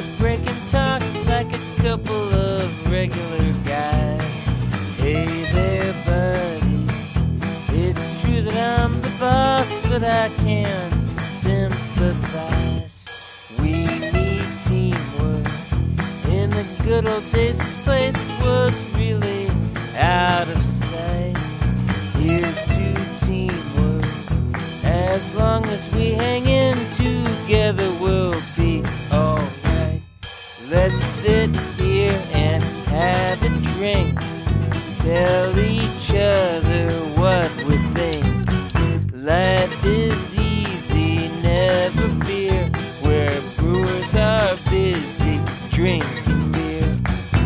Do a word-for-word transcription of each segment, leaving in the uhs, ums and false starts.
break and talk like a couple of regular guys. Hey there, buddy, it's true that I'm the boss, but I can sympathize. We need teamwork. In the good old days, this place was really out of sight. Here's to teamwork. As long as we hang in together, we'll be alright. Let's sit here and have a drink. Tell each other what we think. Life is easy, never fear. Where brewers are busy drinking beer.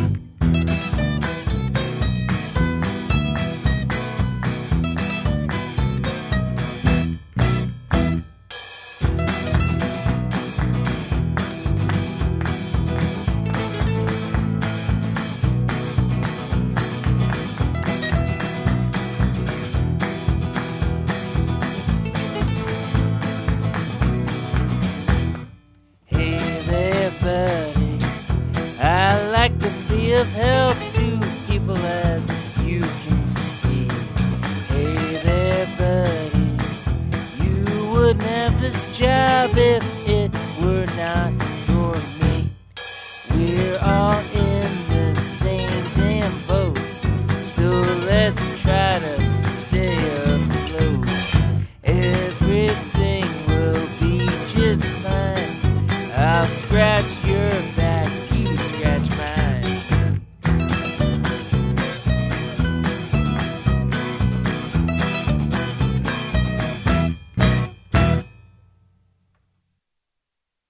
Of help to people, as you can see. Hey there, buddy, you wouldn't have this job if it were not